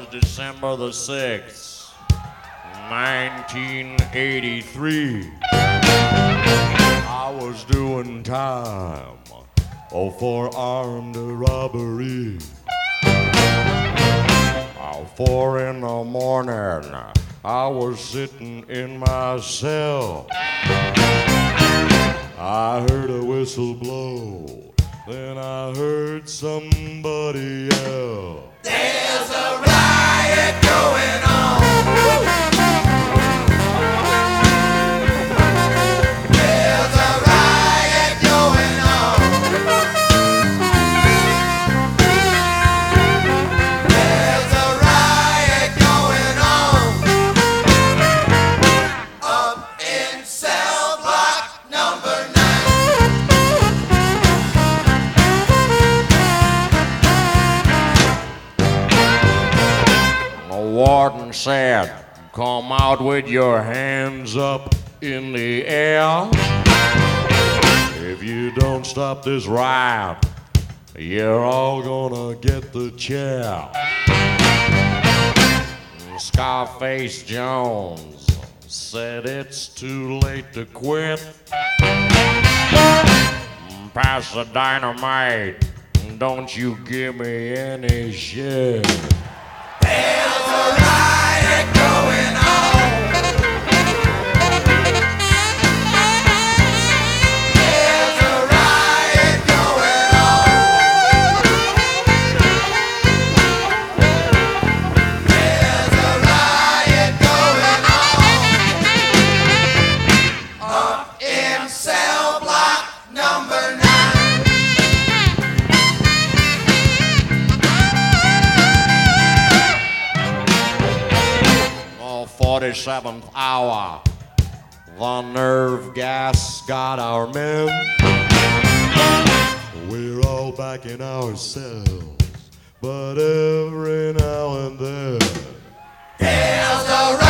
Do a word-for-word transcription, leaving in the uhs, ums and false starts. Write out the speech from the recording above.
was December the sixth, nineteen eighty-three. I was doing time oh, for armed robbery. Oh, four in the morning, I was sitting in my cell. I heard a whistle blow, then I heard somebody yell. There's a riot going on. There's a riot going on. There's a riot going on up in cell block number nine. The warden said, "Come out with your hands up in the air. If you don't stop this riot, you're all gonna get the chair." Scarface Jones said it's too late to quit. Pass the dynamite, don't you give me any shit. There's a riot going on. There's a riot going on. There's a riot going on up in cell block number nine. forty-seventh hour, the nerve gas got our men. We're all back in our cells, but every now and then There's a riot.